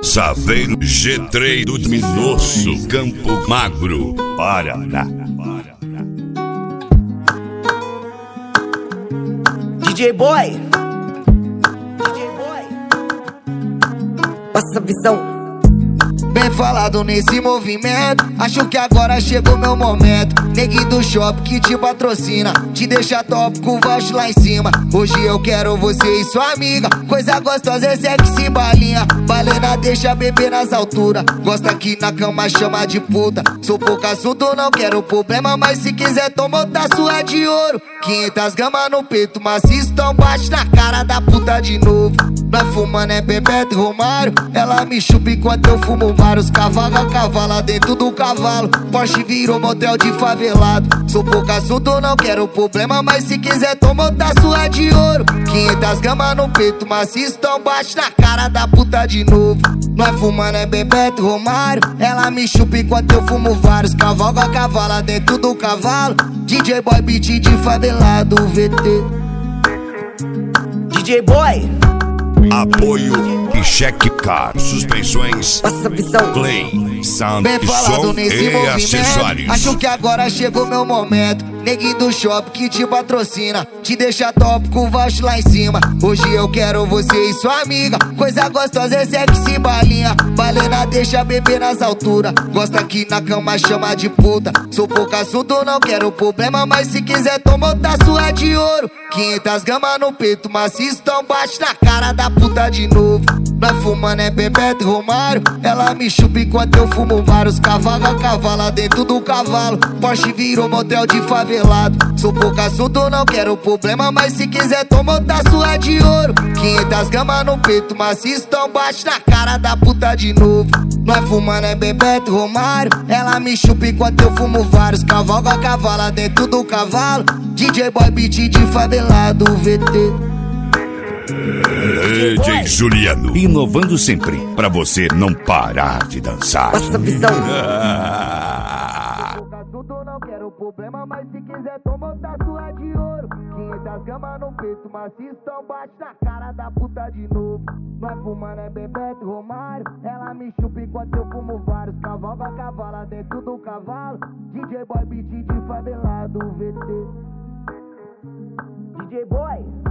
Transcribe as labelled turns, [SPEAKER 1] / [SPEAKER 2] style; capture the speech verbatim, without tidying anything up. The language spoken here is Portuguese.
[SPEAKER 1] Saveiro G três do Minosso, Campo Magro, Paraná.
[SPEAKER 2] D J Boy, D J Boy, passa a visão.
[SPEAKER 3] Bem falado nesse movimento, acho que agora chegou meu momento. Neguinho do shopping que te patrocina, te deixa top com o baixo lá em cima. Hoje eu quero você e sua amiga, coisa gostosa é sexy balinha. Balena deixa beber nas alturas, gosta que na cama chama de puta. Sou pouco assunto, não quero problema, mas se quiser toma outra sua de ouro. Quinhentas gramas no peito, maciço, então bate na cara da puta de novo. Nós fumando é Bebeto e Romário, ela me chupa enquanto eu fumo vários cavalos. A cavala dentro do cavalo, Porsche virou motel de favelado. Sou pouco assunto, não quero problema, mas se quiser toma outra sua de ouro. Quinhentas gramas no peito, maciço, então bate na cara da puta de novo. Nós fumando é Bebeto e Romário, ela me chupa enquanto eu fumo vários cavalos. A cavala dentro do cavalo, D J Boy beat de favelado, V T.
[SPEAKER 2] D J Boy,
[SPEAKER 1] Apoio e Check Car, suspensões,
[SPEAKER 2] passa a visão.
[SPEAKER 1] Play, Sound,
[SPEAKER 3] Bem falado
[SPEAKER 1] som
[SPEAKER 3] nesse
[SPEAKER 1] e
[SPEAKER 3] movimento,
[SPEAKER 1] acessórios.
[SPEAKER 3] acho que agora chegou meu momento. Neguinho do shopping que te patrocina, te deixa top com o baixo lá em cima. Hoje eu quero você e sua amiga, coisa gostosa é sexy balinha. Balena deixa beber nas alturas, gosta que na cama chama de puta. Sou pouco assunto, não quero problema, mas se quiser toma outra sua de ouro. Quinhentas gramas no peito, maciço, então bate na cara da puta de novo. Nós fumando é Bebeto e Romário, ela me chupa enquanto eu fumo vários cavalos. A cavala dentro do cavalo, Porsche virou motel de favelado. Sou pouco assunto, não quero problema, mas se quiser toma outra sua de ouro. Quinhentas gramas no peito, maciço, então bate na cara da puta de novo. Nós fumando é Bebeto e Romário, ela me chupa enquanto eu fumo vários cavalos. A cavala dentro do cavalo, D J Boy beat de favelado, V T.
[SPEAKER 1] D J Juliano, inovando sempre, pra você não parar de dançar.
[SPEAKER 2] Passa a visão.
[SPEAKER 3] Não quero problema, mas se quiser toma outra sua de ouro. Quinhentas gramas no peito, maciço, então bate na cara da puta de novo. Nós fumando é Bebeto e Romário, ela me chupa enquanto eu fumo vários cavalos. A cavala dentro do cavalo, D J Boy beat de favelado, V T.
[SPEAKER 2] D J Boy.